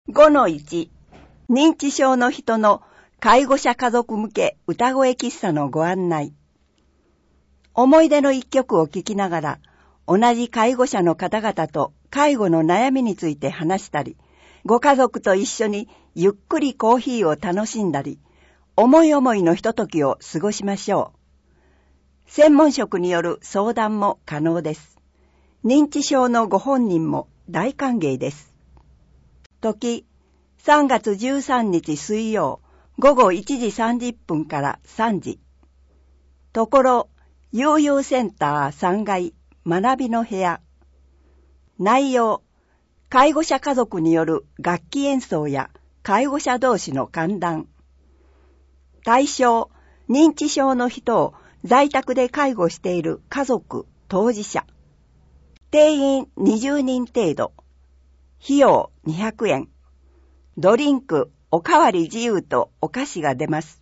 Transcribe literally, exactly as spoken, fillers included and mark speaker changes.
Speaker 1: ごのいち、認知症の人の介護者家族向け歌声喫茶のご案内。思い出の一曲を聴きながら、同じ介護者の方々と介護の悩みについて話したり、ご家族と一緒にゆっくりコーヒーを楽しんだり、思い思いのひとときを過ごしましょう。専門職による相談も可能です。認知症のご本人も大歓迎です。時、さんがつじゅうさんにち水曜、ごごいちじさんじゅっぷんからさんじ。ところ、悠々センターさんがい、学びの部屋。内容、介護者家族による楽器演奏や介護者同士の歓談。対象、認知症の人を在宅で介護している家族、当事者。定員にじゅうにん程度。費用にひゃくえん。ドリンク、おかわり自由とお菓子が出ます。